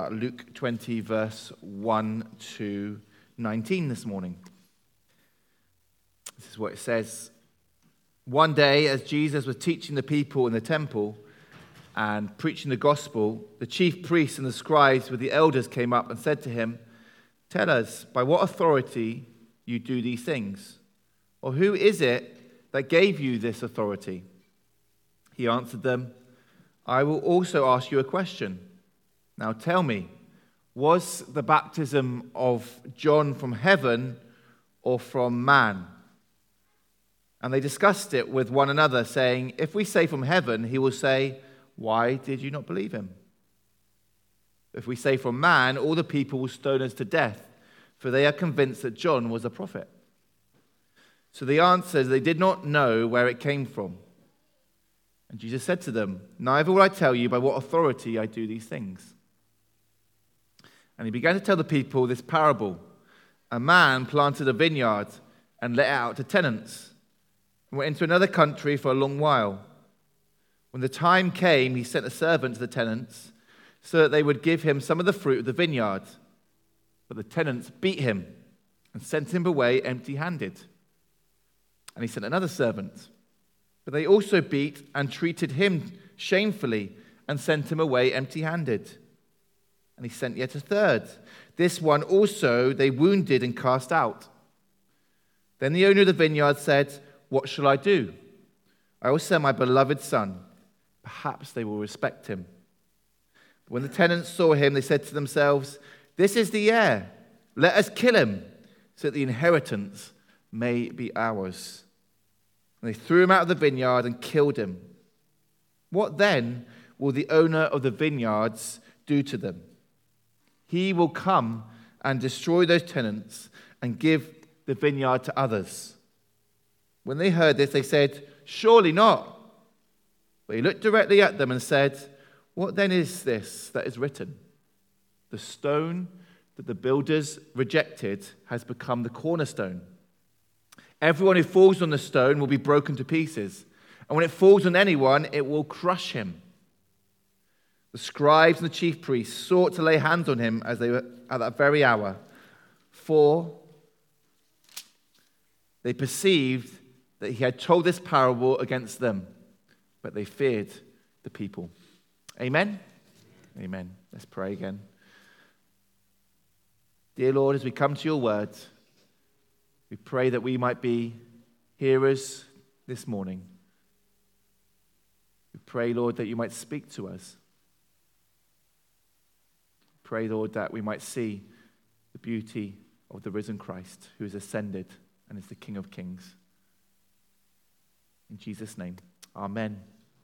about Luke 20, verse 1 to 19 this morning. This is what it says. One day, as Jesus was teaching the people in the temple and preaching the gospel, the chief priests and the scribes with the elders came up and said to him, "Tell us, by what authority you do these things? Or who is it that gave you this authority?" He answered them, "I will also ask you a question. Now tell me, was the baptism of John from heaven or from man?" And they discussed it with one another, saying, "If we say from heaven, he will say, 'Why did you not believe him?' If we say from man, all the people will stone us to death, for they are convinced that John was a prophet." So they answered, they did not know where it came from. And Jesus said to them, "Neither will I tell you by what authority I do these things." And he began to tell the people this parable. A man planted a vineyard and let it out to tenants, and went into another country for a long while. When the time came, he sent a servant to the tenants so that they would give him some of the fruit of the vineyard. But the tenants beat him and sent him away empty-handed. And he sent another servant. But they also beat and treated him shamefully and sent him away empty-handed. And he sent yet a third. This one also they wounded and cast out. Then the owner of the vineyard said, "What shall I do? I will send my beloved son. Perhaps they will respect him." But when the tenants saw him, they said to themselves, "This is the heir. Let us kill him, so that the inheritance may be ours." And they threw him out of the vineyard and killed him. What then will the owner of the vineyards do to them? He will come and destroy those tenants and give the vineyard to others. When they heard this, they said, "Surely not." But he looked directly at them and said, "What then is this that is written? The stone that the builders rejected has become the cornerstone. Everyone who falls on the stone will be broken to pieces, and when it falls on anyone, it will crush him." The scribes and the chief priests sought to lay hands on him as they were at that very hour, for they perceived that he had told this parable against them, but they feared the people. Amen? Amen. Let's pray again. Dear Lord, as we come to your word, we pray that we might be hearers this morning. We pray, Lord, that you might speak to us. Pray, Lord, that we might see the beauty of the risen Christ who has ascended and is the King of Kings. In Jesus' name, amen.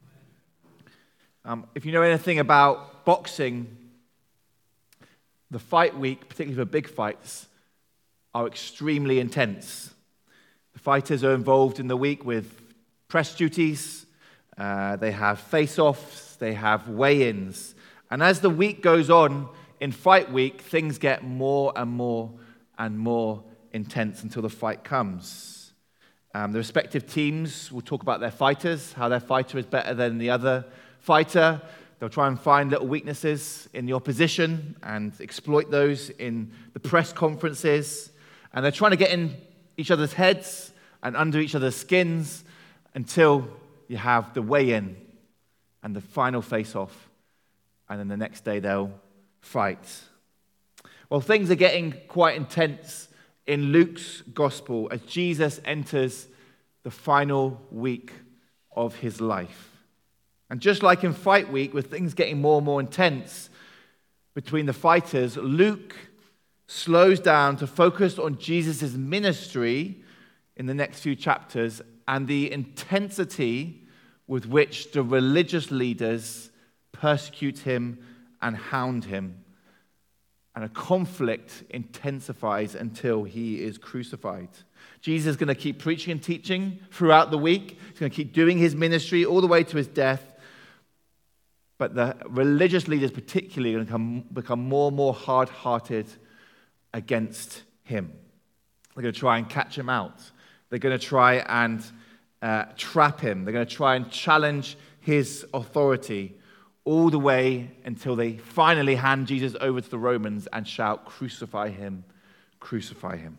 If you know anything about boxing, the fight week, particularly for big fights, are extremely intense. The fighters are involved in the week with press duties, they have face-offs, they have weigh-ins. And as the week goes on, in fight week, things get more and more and more intense until the fight comes. The respective teams will talk about their fighters, how their fighter is better than the other fighter. They'll try and find little weaknesses in the opposition and exploit those in the press conferences. And they're trying to get in each other's heads and under each other's skins until you have the weigh-in and the final face-off. And then the next day they'll fight. Well, things are getting quite intense in Luke's gospel as Jesus enters the final week of his life. And just like in fight week, with things getting more and more intense between the fighters, Luke slows down to focus on Jesus' ministry in the next few chapters and the intensity with which the religious leaders persecute him and hound him. And a conflict intensifies until he is crucified. Jesus is going to keep preaching and teaching throughout the week. He's going to keep doing his ministry all the way to his death. But the religious leaders particularly are going to become more and more hard-hearted against him. They're going to try and catch him out. They're going to try and trap him. They're going to try and challenge his authority all the way until they finally hand Jesus over to the Romans and shout, "Crucify him, crucify him."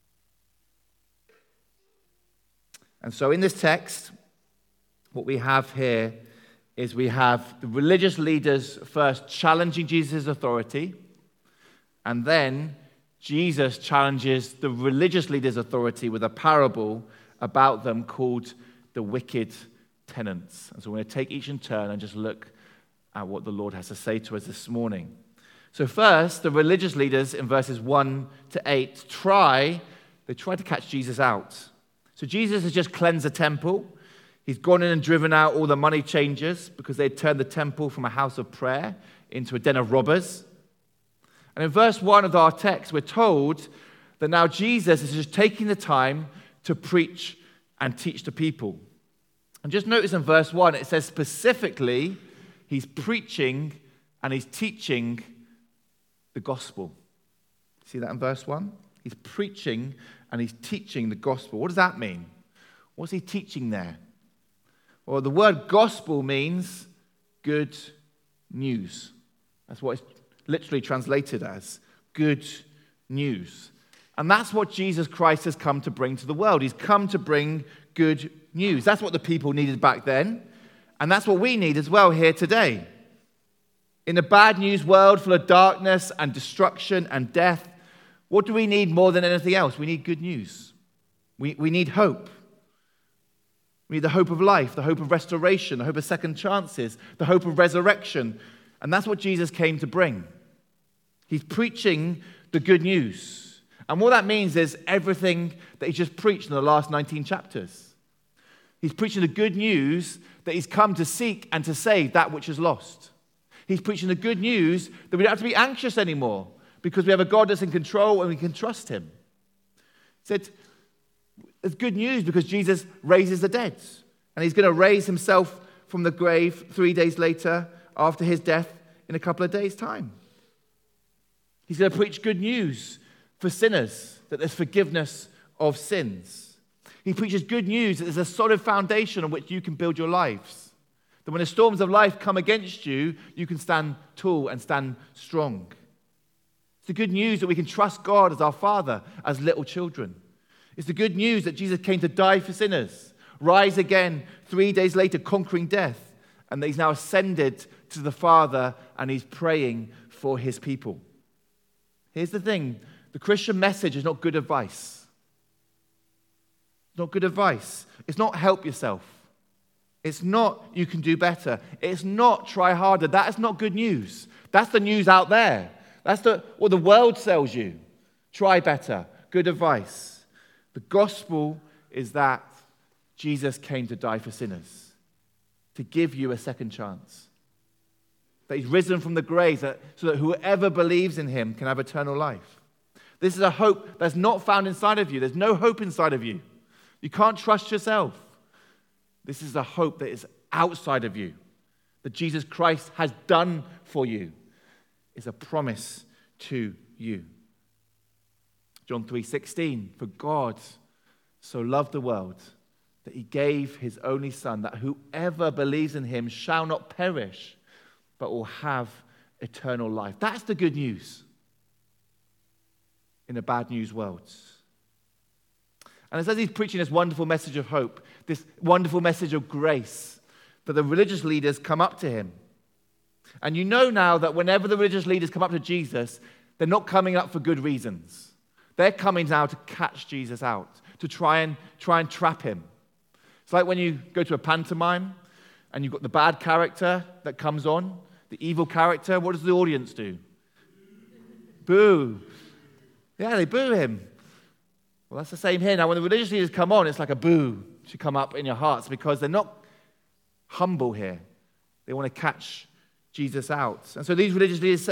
And so in this text, what we have here is we have the religious leaders first challenging Jesus' authority, and then Jesus challenges the religious leaders' authority with a parable about them called the wicked tenants. And so we're going to take each in turn and just look at what the Lord has to say to us this morning. So first, the religious leaders in verses 1 to 8 try to catch Jesus out. So Jesus has just cleansed the temple. He's gone in and driven out all the money changers because they had turned the temple from a house of prayer into a den of robbers. And in verse 1 of our text, we're told that now Jesus is just taking the time to preach and teach the people. And just notice in verse 1, it says specifically, he's preaching and he's teaching the gospel. See that in verse 1? He's preaching and he's teaching the gospel. What does that mean? What's he teaching there? Well, the word gospel means good news. That's what it's literally translated as, good news. And that's what Jesus Christ has come to bring to the world. He's come to bring good news. That's what the people needed back then. And that's what we need as well here today. In a bad news world full of darkness and destruction and death, what do we need more than anything else? We need good news. We need hope. We need the hope of life, the hope of restoration, the hope of second chances, the hope of resurrection. And that's what Jesus came to bring. He's preaching the good news. And what that means is everything that he's just preached in the last 19 chapters. He's preaching the good news that he's come to seek and to save that which is lost. He's preaching the good news that we don't have to be anxious anymore because we have a God that's in control and we can trust him. He said, it's good news because Jesus raises the dead. And he's going to raise himself from the grave 3 days later after his death in a couple of days' time. He's going to preach good news for sinners, that there's forgiveness of sins. He preaches good news that there's a solid foundation on which you can build your lives. That when the storms of life come against you, you can stand tall and stand strong. It's the good news that we can trust God as our Father, as little children. It's the good news that Jesus came to die for sinners, rise again 3 days later, conquering death, and that he's now ascended to the Father and he's praying for his people. Here's the thing. The Christian message is not good advice. It's not good advice. It's not help yourself. It's not you can do better. It's not try harder. That is not good news. That's the news out there. That's what the world sells you. Try better. Good advice. The gospel is that Jesus came to die for sinners, to give you a second chance. That he's risen from the grave so that whoever believes in him can have eternal life. This is a hope that's not found inside of you. There's no hope inside of you. You can't trust yourself. This is a hope that is outside of you, that Jesus Christ has done for you. It's a promise to you. John 3:16, for God so loved the world that he gave his only Son, that whoever believes in him shall not perish, but will have eternal life. That's the good news in a bad news world. And as he's preaching this wonderful message of hope, this wonderful message of grace, that the religious leaders come up to him. And you know now that whenever the religious leaders come up to Jesus, they're not coming up for good reasons. They're coming now to catch Jesus out, to try and trap him. It's like when you go to a pantomime and you've got the bad character that comes on, the evil character. What does the audience do? Boo. Yeah, they boo him. Well, that's the same here. Now, when the religious leaders come on, it's like a boo should come up in your hearts because they're not humble here. They want to catch Jesus out. And so these religious leaders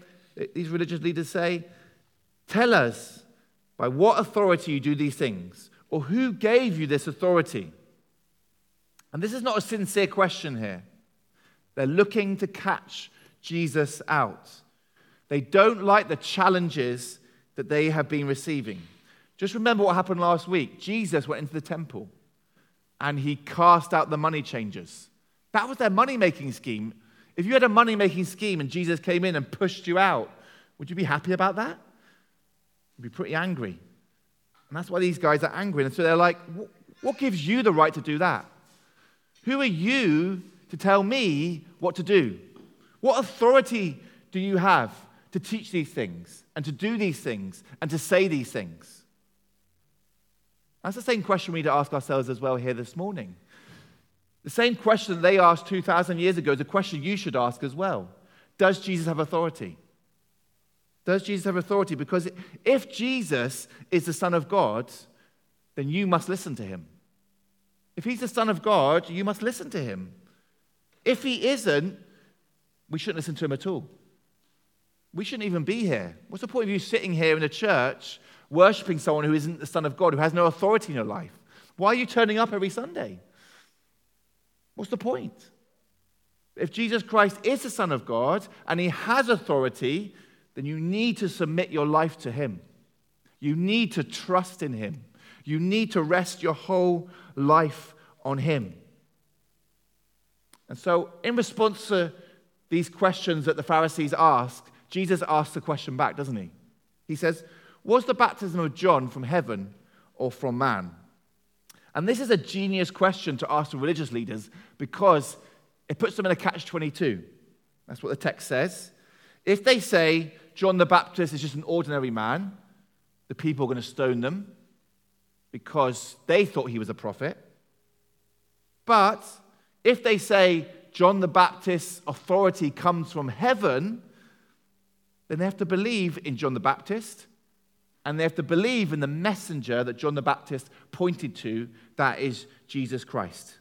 say, tell us by what authority you do these things, or who gave you this authority? And this is not a sincere question here. They're looking to catch Jesus out. They don't like the challenges that they have been receiving. Just remember what happened last week. Jesus went into the temple and he cast out the money changers. That was their money-making scheme. If you had a money-making scheme and Jesus came in and pushed you out, would you be happy about that? You'd be pretty angry. And that's why these guys are angry. And so they're like, what gives you the right to do that? Who are you to tell me what to do? What authority do you have to teach these things and to do these things and to say these things? That's the same question we need to ask ourselves as well here this morning. The same question that they asked 2,000 years ago is a question you should ask as well. Does Jesus have authority? Does Jesus have authority? Because if Jesus is the Son of God, then you must listen to him. If he's the Son of God, you must listen to him. If he isn't, we shouldn't listen to him at all. We shouldn't even be here. What's the point of you sitting here in a church worshiping someone who isn't the Son of God, who has no authority in your life? Why are you turning up every Sunday? What's the point? If Jesus Christ is the Son of God and he has authority, then you need to submit your life to him. You need to trust in him. You need to rest your whole life on him. And so, in response to these questions that the Pharisees ask, Jesus asks a question back, doesn't he? He says, was the baptism of John from heaven or from man? And this is a genius question to ask the religious leaders because it puts them in a catch-22. That's what the text says. If they say John the Baptist is just an ordinary man, the people are going to stone them because they thought he was a prophet. But if they say John the Baptist's authority comes from heaven, then they have to believe in John the Baptist, and they have to believe in the messenger that John the Baptist pointed to, that is Jesus Christ.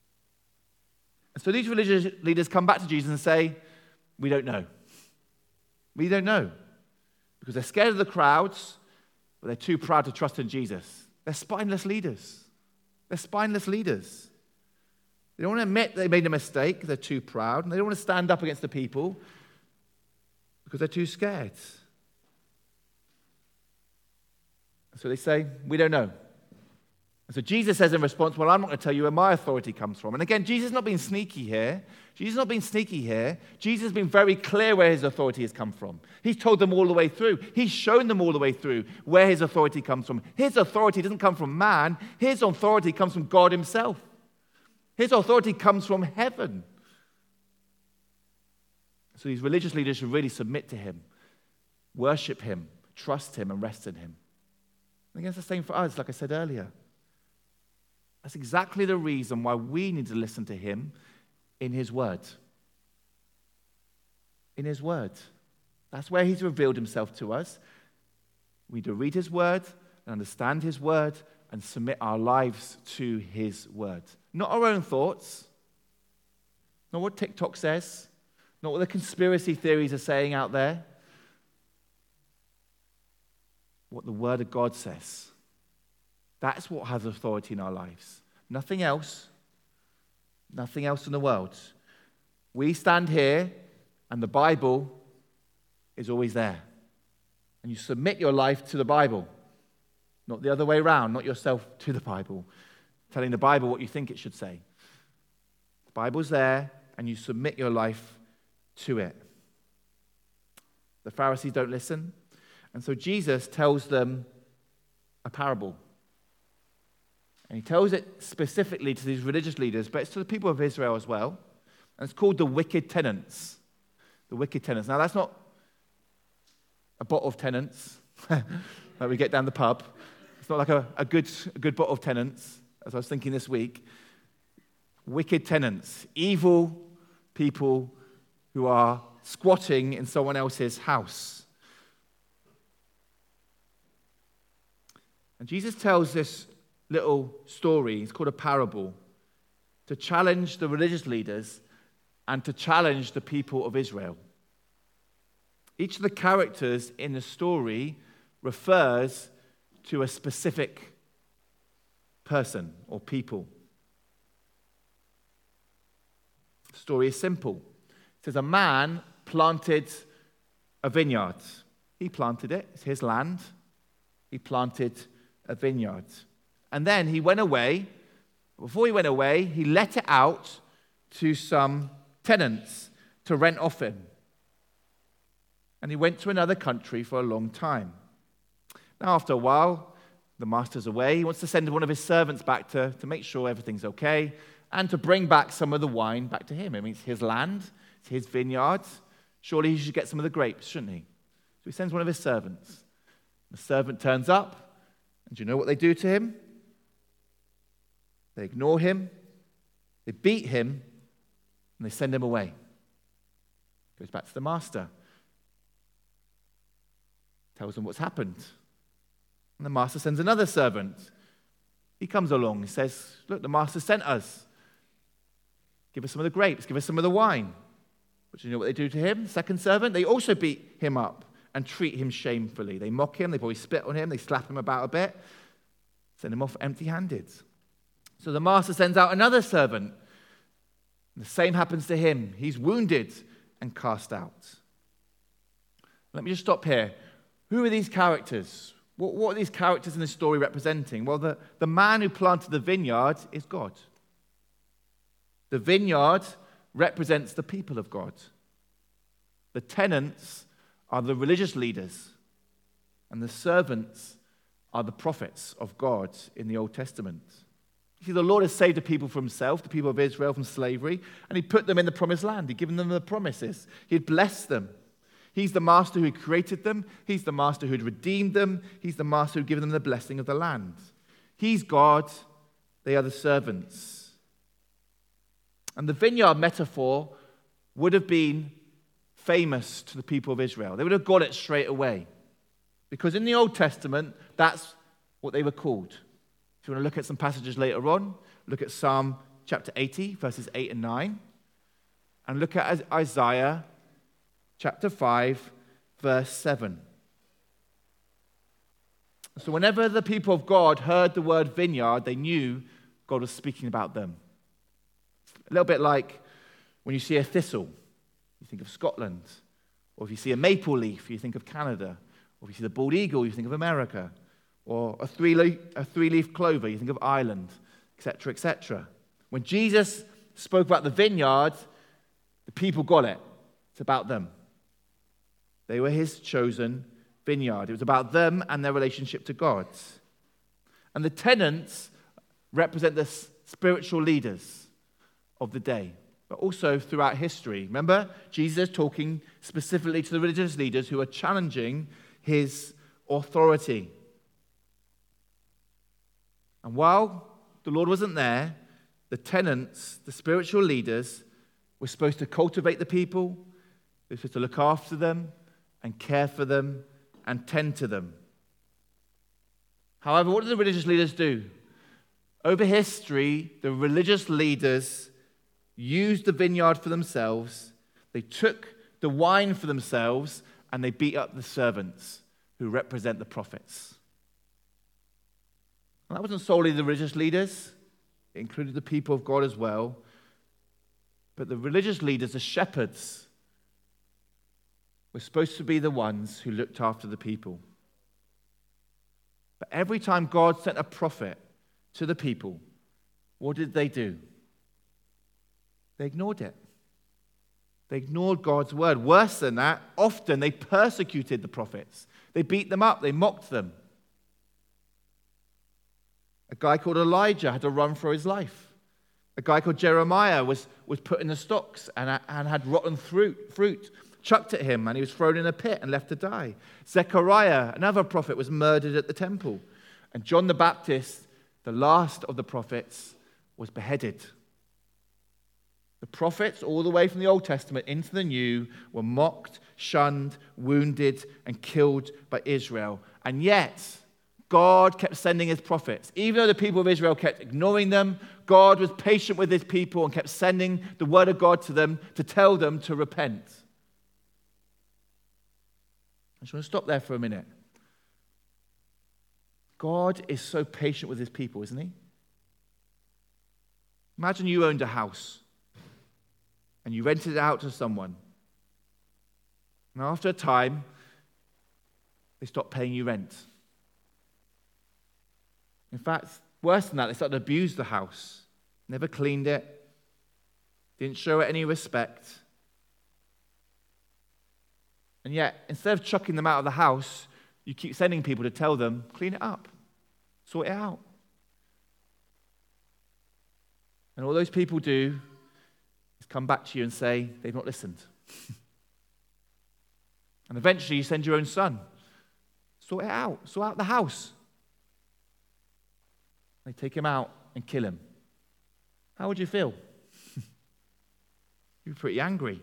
And so these religious leaders come back to Jesus and say, we don't know. We don't know. Because they're scared of the crowds, but they're too proud to trust in Jesus. They're spineless leaders. They're spineless leaders. They don't want to admit they made a mistake. They're too proud. And they don't want to stand up against the people because they're too scared. So they say, we don't know. And so Jesus says in response, well, I'm not going to tell you where my authority comes from. And again, Jesus is not being sneaky here. Jesus has been very clear where his authority has come from. He's told them all the way through. He's shown them all the way through where his authority comes from. His authority doesn't come from man. His authority comes from God himself. His authority comes from heaven. So these religious leaders should really submit to him, worship him, trust him, and rest in him. I think it's the same for us, like I said earlier. That's exactly the reason why we need to listen to him in his word. In his word. That's where he's revealed himself to us. We need to read his word and understand his word and submit our lives to his word. Not our own thoughts, not what TikTok says, not what the conspiracy theories are saying out there. What the Word of God says. That's what has authority in our lives. Nothing else. Nothing else in the world. We stand here, and the Bible is always there. And you submit your life to the Bible. Not the other way around, not yourself to the Bible. Telling the Bible what you think it should say. The Bible's there, and you submit your life to it. The Pharisees don't listen. And so Jesus tells them a parable. And he tells it specifically to these religious leaders, but it's to the people of Israel as well. And it's called the wicked tenants. The wicked tenants. Now, that's not a bottle of tenants like we get down the pub. It's not like a good bottle of tenants, as I was thinking this week. Wicked tenants. Evil people who are squatting in someone else's house. And Jesus tells this little story, it's called a parable, to challenge the religious leaders and to challenge the people of Israel. Each of the characters in the story refers to a specific person or people. The story is simple. It says a man planted a vineyard. He planted it. It's his land. He planted a vineyard. And then he went away. Before he went away, he let it out to some tenants to rent off him. And he went to another country for a long time. Now, after a while, the master's away. He wants to send one of his servants back to make sure everything's okay and to bring back some of the wine back to him. I mean, it's his land, it's his vineyard. Surely he should get some of the grapes, shouldn't he? So he sends one of his servants. The servant turns up, and do you know what they do to him? They ignore him, they beat him, and they send him away. Goes back to the master. Tells him what's happened. And the master sends another servant. He comes along and says, look, the master sent us. Give us some of the grapes, give us some of the wine. But do you know what they do to him? The second servant, they also beat him up and treat him shamefully. They mock him, they probably spit on him, they slap him about a bit, send him off empty-handed. So the master sends out another servant. And the same happens to him. He's wounded and cast out. Let me just stop here. Who are these characters? What are these characters in this story representing? Well, the man who planted the vineyard is God. The vineyard represents the people of God. The tenants are the religious leaders, and the servants are the prophets of God in the Old Testament. You see, the Lord has saved the people for himself, the people of Israel, from slavery, and he put them in the promised land. He'd given them the promises. He'd blessed them. He's the master who created them. He's the master who'd redeemed them. He's the master who'd given them the blessing of the land. He's God. They are the servants. And the vineyard metaphor would have been famous to the people of Israel. They would have got it straight away. Because in the Old Testament, that's what they were called. If you want to look at some passages later on, look at Psalm chapter 80, verses 8 and 9. And look at Isaiah chapter 5, verse 7. So whenever the people of God heard the word vineyard, they knew God was speaking about them. A little bit like when you see a thistle, you think of Scotland. Or if you see a maple leaf, you think of Canada. Or if you see the bald eagle, you think of America. Or a three-leaf clover, you think of Ireland, etc., etc. When Jesus spoke about the vineyard, the people got it. It's about them. They were his chosen vineyard. It was about them and their relationship to God. And the tenants represent the spiritual leaders of the day, but also throughout history. Remember, Jesus talking specifically to the religious leaders who are challenging his authority. And while the Lord wasn't there, the tenants, the spiritual leaders, were supposed to cultivate the people, they were supposed to look after them, and care for them, and tend to them. However, what did the religious leaders do? Over history, the religious leaders used the vineyard for themselves, they took the wine for themselves, and they beat up the servants who represent the prophets. And that wasn't solely the religious leaders, it included the people of God as well. But the religious leaders, the shepherds, were supposed to be the ones who looked after the people. But every time God sent a prophet to the people, what did they do? They ignored it. They ignored God's word. Worse than that, often they persecuted the prophets. They beat them up. They mocked them. A guy called Elijah had to run for his life. A guy called Jeremiah was put in the stocks and had rotten fruit chucked at him, and he was thrown in a pit and left to die. Zechariah, another prophet, was murdered at the temple. And John the Baptist, the last of the prophets, was beheaded. The prophets, all the way from the Old Testament into the New, were mocked, shunned, wounded, and killed by Israel. And yet, God kept sending his prophets. Even though the people of Israel kept ignoring them, God was patient with his people and kept sending the word of God to them to tell them to repent. I just want to stop there for a minute. God is so patient with his people, isn't he? Imagine you owned a house and you rented it out to someone. And after a time, they stopped paying you rent. In fact, worse than that, they started to abuse the house. Never cleaned it. Didn't show it any respect. And yet, instead of chucking them out of the house, you keep sending people to tell them, clean it up, sort it out. And all those people do is come back to you and say, they've not listened. And eventually you send your own son. Sort it out. Sort out the house. They take him out and kill him. How would you feel? You'd be pretty angry.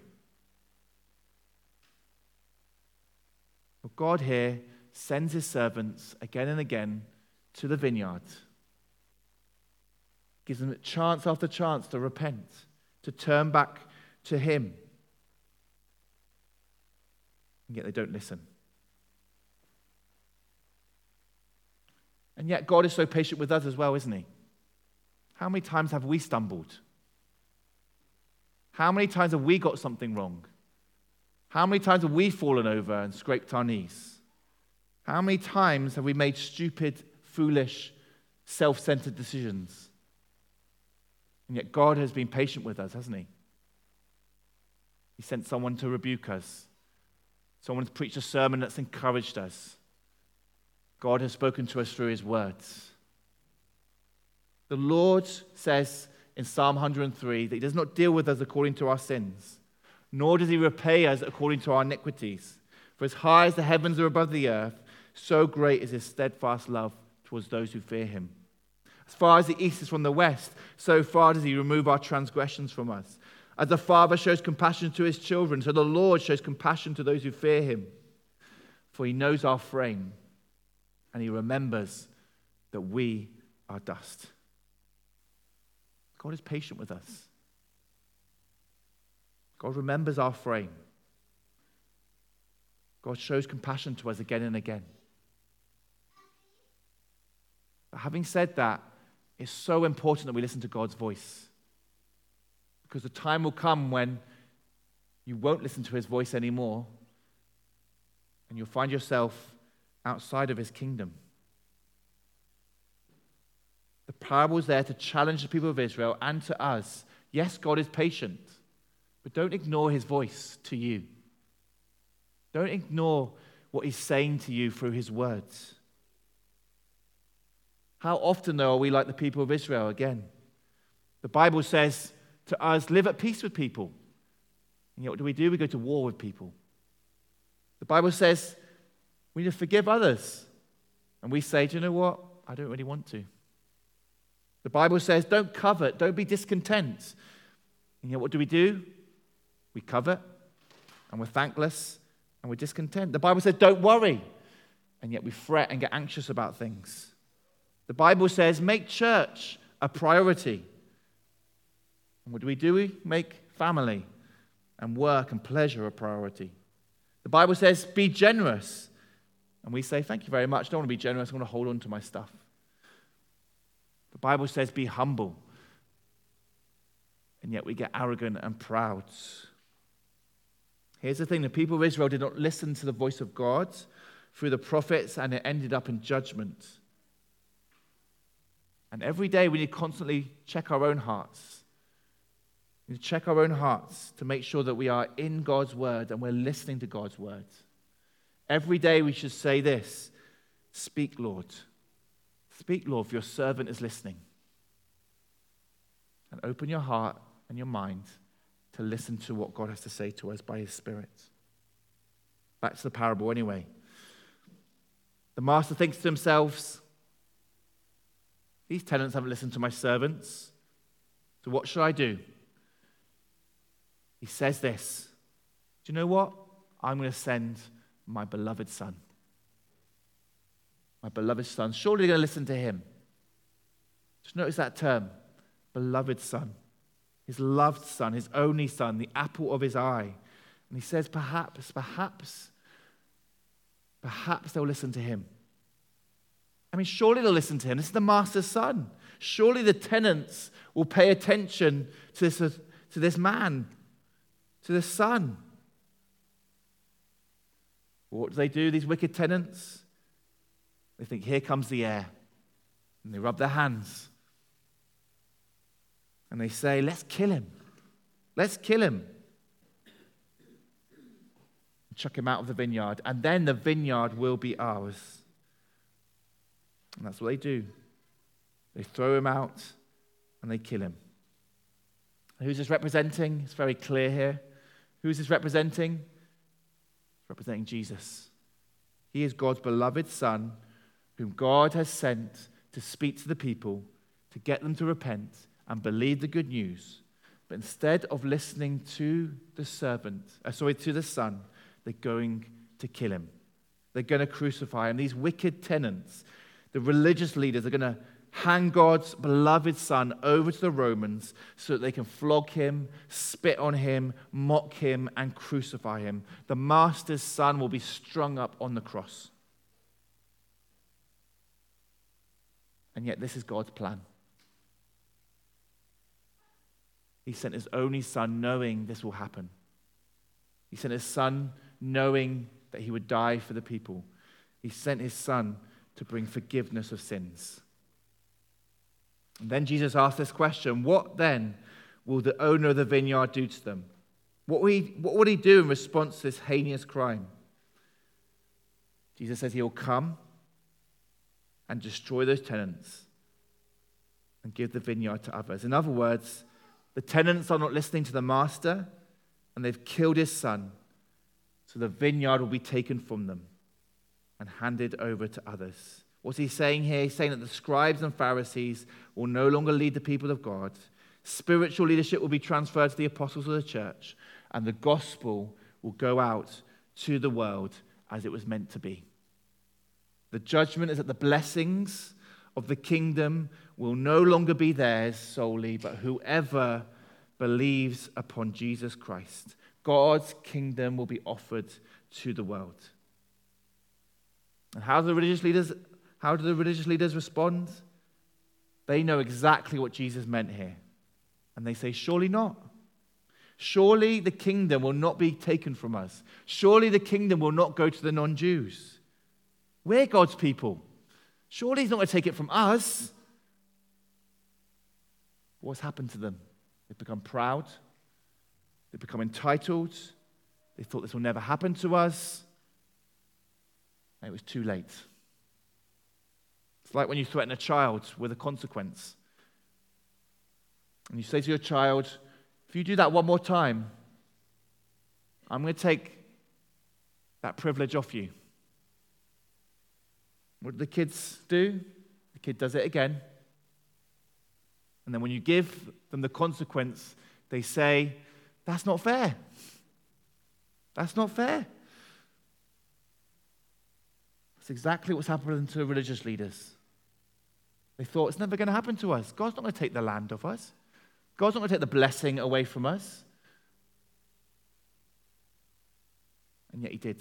But God here sends his servants again and again to the vineyard. Gives them chance after chance to repent, to turn back to him. And yet they don't listen. And yet God is so patient with us as well, isn't he? How many times have we stumbled? How many times have we got something wrong? How many times have we fallen over and scraped our knees? How many times have we made stupid, foolish, self-centered decisions? And yet God has been patient with us, hasn't he? He sent someone to rebuke us. Someone to preach a sermon that's encouraged us. God has spoken to us through his words. The Lord says in Psalm 103 that he does not deal with us according to our sins, nor does he repay us according to our iniquities. For as high as the heavens are above the earth, so great is his steadfast love towards those who fear him. As far as the east is from the west, so far does he remove our transgressions from us. As the Father shows compassion to his children, so the Lord shows compassion to those who fear him. For he knows our frame, and he remembers that we are dust. God is patient with us. God remembers our frame. God shows compassion to us again and again. But having said that, it's so important that we listen to God's voice. Because the time will come when you won't listen to his voice anymore, and you'll find yourself outside of his kingdom. The parable is there to challenge the people of Israel and to us. Yes, God is patient, but don't ignore his voice to you. Don't ignore what he's saying to you through his words. How often, though, are we like the people of Israel again? The Bible says to us, live at peace with people. And yet what do? We go to war with people. The Bible says we need to forgive others. And we say, do you know what? I don't really want to. The Bible says don't covet, don't be discontent. And yet what do? We covet, and we're thankless, and we're discontent. The Bible says don't worry, and yet we fret and get anxious about things. The Bible says make church a priority. And what do? We make family and work and pleasure a priority. The Bible says be generous. And we say, thank you very much. I don't want to be generous. I want to hold on to my stuff. The Bible says be humble. And yet we get arrogant and proud. Here's the thing. The people of Israel did not listen to the voice of God through the prophets, and it ended up in judgment. And every day we need to constantly check our own hearts. We need to check our own hearts to make sure that we are in God's word and we're listening to God's word. Every day we should say this: speak, Lord. Speak, Lord, for your servant is listening. And open your heart and your mind to listen to what God has to say to us by his Spirit. Back to the parable anyway. The master thinks to themselves, these tenants haven't listened to my servants, so what should I do? He says this: do you know what? I'm going to send my beloved son. My beloved son. Surely they're going to listen to him. Just notice that term, beloved son. His loved son, his only son, the apple of his eye. And he says, perhaps they'll listen to him. I mean, surely they'll listen to him. This is the master's son. Surely the tenants will pay attention to this man, to this son. What do, these wicked tenants? They think, here comes the heir. And they rub their hands. And they say, let's kill him. Let's kill him. chuck him out of the vineyard, and then the vineyard will be ours. And that's what they do. They throw him out and they kill him. And who's this representing? It's very clear here. Who's this representing? It's representing Jesus. He is God's beloved Son, whom God has sent to speak to the people, to get them to repent and believe the good news. But instead of listening to the Son, they're going to kill him. They're going to crucify him. These wicked tenants, the religious leaders, are going to hang God's beloved Son over to the Romans so that they can flog him, spit on him, mock him, and crucify him. The Master's Son will be strung up on the cross. And yet this is God's plan. He sent his only Son knowing this will happen. He sent his Son knowing that he would die for the people. He sent his Son to bring forgiveness of sins. And then Jesus asked this question, what then will the owner of the vineyard do to them? What would he do in response to this heinous crime? Jesus says he will come and destroy those tenants and give the vineyard to others. In other words, the tenants are not listening to the master and they've killed his Son, so the vineyard will be taken from them and handed over to others. What's he saying here? He's saying that the scribes and Pharisees will no longer lead the people of God. Spiritual leadership will be transferred to the apostles of the church, and the gospel will go out to the world as it was meant to be. The judgment is that the blessings of the kingdom will no longer be theirs solely, but whoever believes upon Jesus Christ. God's kingdom will be offered to the world. And how do the religious leaders respond? They know exactly what Jesus meant here. And they say, surely not. Surely the kingdom will not be taken from us. Surely the kingdom will not go to the non-Jews. We're God's people. Surely he's not going to take it from us. What's happened to them? They've become proud. They've become entitled. They thought this will never happen to us. And it was too late. It's like when you threaten a child with a consequence. And you say to your child, if you do that one more time, I'm going to take that privilege off you. What do the kids do? The kid does it again. And then when you give them the consequence, they say, that's not fair. That's not fair. That's exactly what's happened to religious leaders. They thought, it's never going to happen to us. God's not going to take the land off us. God's not going to take the blessing away from us. And yet he did.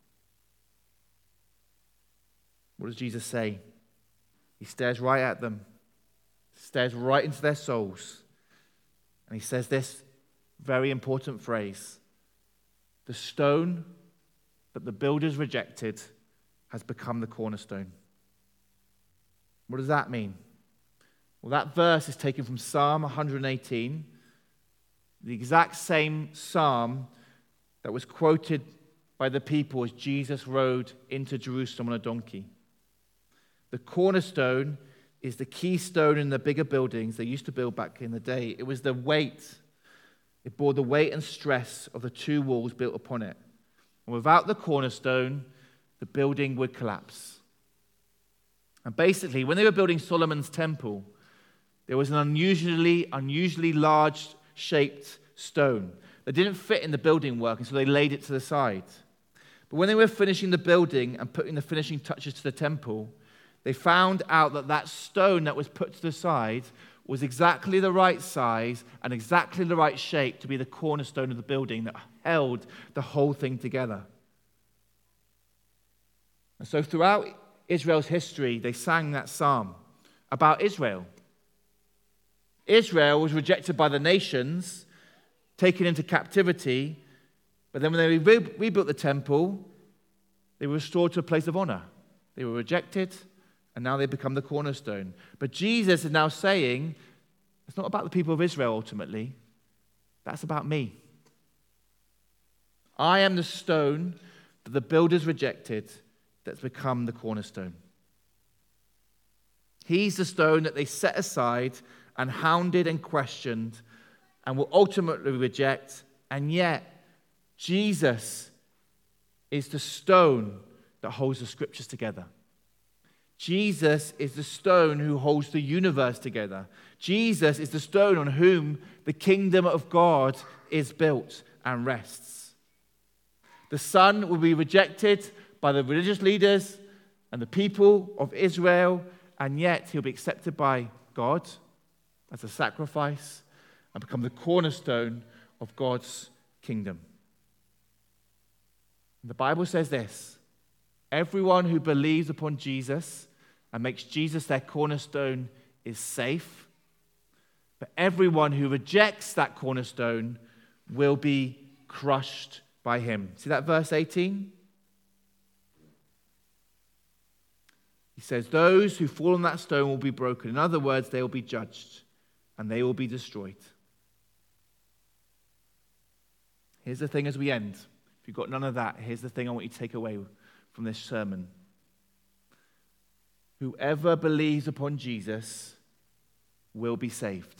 What does Jesus say? He stares right at them, stares right into their souls, and he says this very important phrase: the stone that the builders rejected has become the cornerstone. What does that mean? Well, that verse is taken from Psalm 118, the exact same psalm that was quoted by the people as Jesus rode into Jerusalem on a donkey. The cornerstone is the keystone in the bigger buildings they used to build back in the day. It was the weight. It bore the weight and stress of the two walls built upon it. And without the cornerstone, the building would collapse. And basically, when they were building Solomon's temple, there was an unusually large-shaped stone that didn't fit in the building work, and so they laid it to the side. But when they were finishing the building and putting the finishing touches to the temple, they found out that that stone that was put to the side was exactly the right size and exactly the right shape to be the cornerstone of the building that held the whole thing together. And so throughout Israel's history, they sang that psalm about Israel. Israel was rejected by the nations, taken into captivity, but then when they rebuilt the temple, they were restored to a place of honor. They were rejected, and now they become the cornerstone. But Jesus is now saying, it's not about the people of Israel ultimately. That's about me. I am the stone that the builders rejected, that's become the cornerstone. He's the stone that they set aside and hounded and questioned and will ultimately reject. And yet, Jesus is the stone that holds the scriptures together. Jesus is the stone who holds the universe together. Jesus is the stone on whom the kingdom of God is built and rests. The Son will be rejected by the religious leaders and the people of Israel, and yet he'll be accepted by God as a sacrifice and become the cornerstone of God's kingdom. The Bible says this: everyone who believes upon Jesus and makes Jesus their cornerstone is safe, but everyone who rejects that cornerstone will be crushed by him. See that verse 18? He says, those who fall on that stone will be broken. In other words, they will be judged and they will be destroyed. Here's the thing as we end. If you've got none of that, here's the thing I want you to take away from this sermon. Whoever believes upon Jesus will be saved.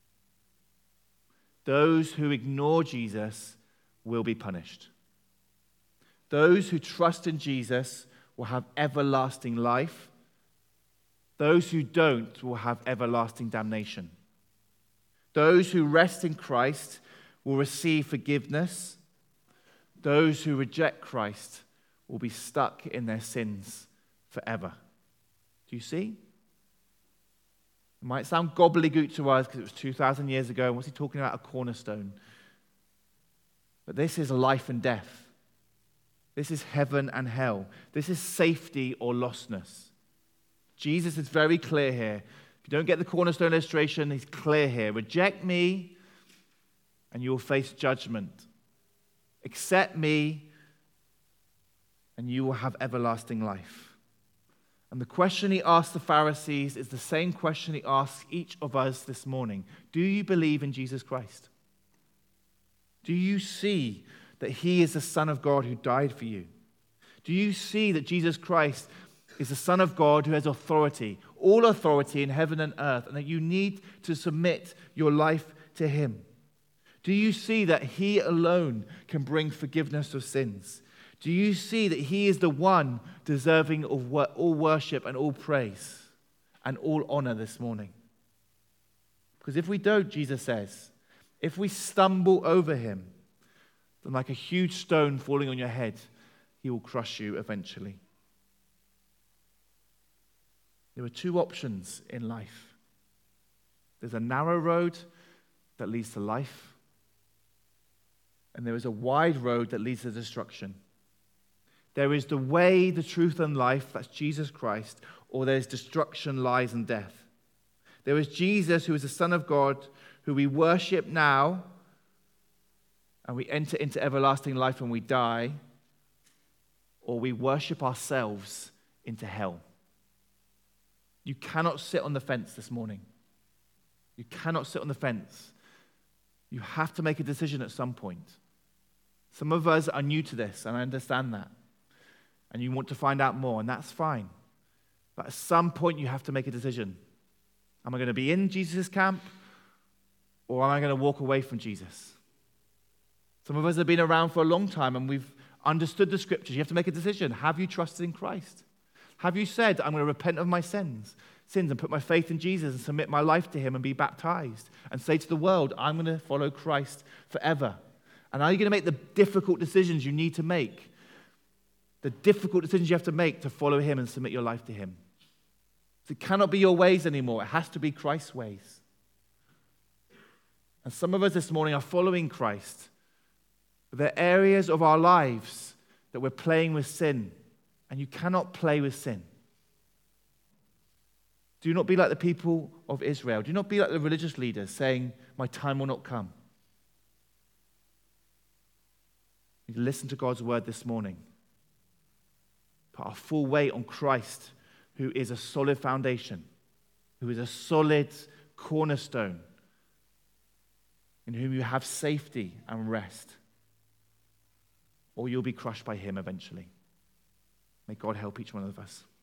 Those who ignore Jesus will be punished. Those who trust in Jesus will have everlasting life. Those who don't will have everlasting damnation. Those who rest in Christ will receive forgiveness. Those who reject Christ will be stuck in their sins forever. Do you see? It might sound gobbledygook to us because it was 2,000 years ago. And what's he talking about? A cornerstone. But this is life and death. This is heaven and hell. This is safety or lostness. Jesus is very clear here. If you don't get the cornerstone illustration, he's clear here. Reject me and you will face judgment. Accept me and you will have everlasting life. And the question he asked the Pharisees is the same question he asks each of us this morning. Do you believe in Jesus Christ? Do you see that he is the Son of God who died for you? Do you see that Jesus Christ is the Son of God who has authority, all authority in heaven and earth, and that you need to submit your life to him? Do you see that he alone can bring forgiveness of sins? Do you see that he is the one deserving of all worship and all praise and all honor this morning? Because if we don't, Jesus says, if we stumble over him, then like a huge stone falling on your head, he will crush you eventually. There are two options in life. There's a narrow road that leads to life, and there is a wide road that leads to destruction. There is the way, the truth, and life, that's Jesus Christ, or there's destruction, lies, and death. There is Jesus, who is the Son of God, who we worship now, and we enter into everlasting life and we die, or we worship ourselves into hell. You cannot sit on the fence this morning. You cannot sit on the fence. You have to make a decision at some point. Some of us are new to this, and I understand that. And you want to find out more, and that's fine. But at some point, you have to make a decision. Am I going to be in Jesus' camp, or am I going to walk away from Jesus? Some of us have been around for a long time, and we've understood the scriptures. You have to make a decision. Have you trusted in Christ? Have you said, I'm going to repent of my sins and put my faith in Jesus and submit my life to him and be baptized and say to the world, I'm going to follow Christ forever? And are you going to make the difficult decisions you need to make? The difficult decisions you have to make to follow him and submit your life to him. So it cannot be your ways anymore. It has to be Christ's ways. And some of us this morning are following Christ. But there are areas of our lives that we're playing with sin. And you cannot play with sin. Do not be like the people of Israel. Do not be like the religious leaders saying, my time will not come. You need to listen to God's word this morning. Put our full weight on Christ, who is a solid foundation, who is a solid cornerstone, in whom you have safety and rest. or you'll be crushed by him eventually. May God help each one of us.